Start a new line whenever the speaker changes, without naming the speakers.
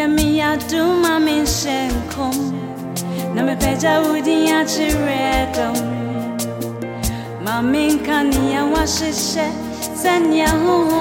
Yamia do mamin shenkom. Na me peja udia chiredom. Mamin kania washishe senya ho.